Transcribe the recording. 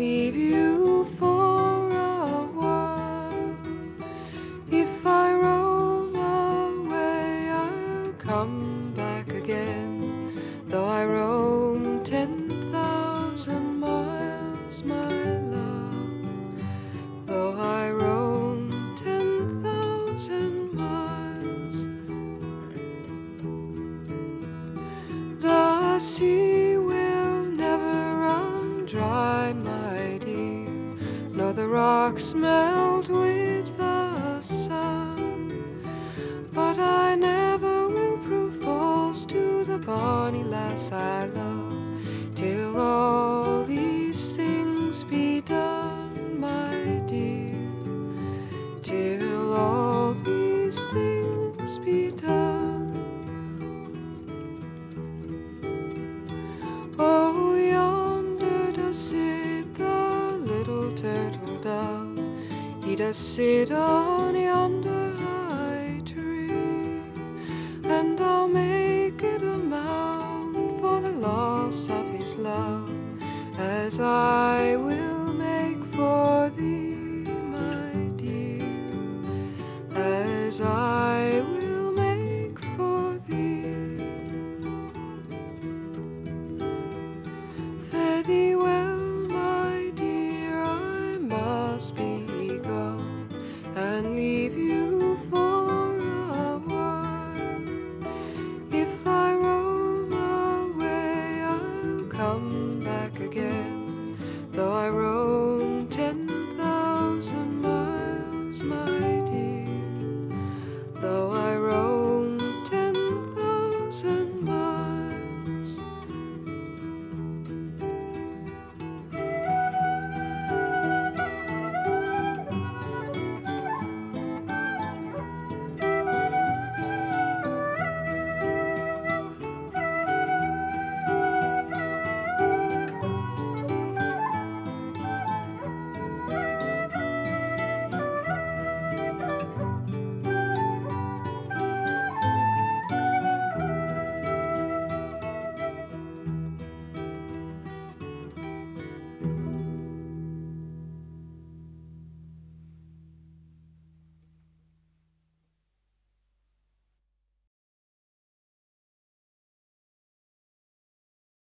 leave you for a while. If I roam away, I'll come back again. Though I roam 10,000 miles, my love. Though I roam 10,000 miles. The sea will never run dry, my dear, nor the rocks melt with the sun. But I never will prove false to the bonny lass I love, till all these things be done, my dear, till all these things be done. Oh, yonder does sit the little turtle dove. He does sit on yonder high tree, and I'll make it a mound for the loss of his love, as I will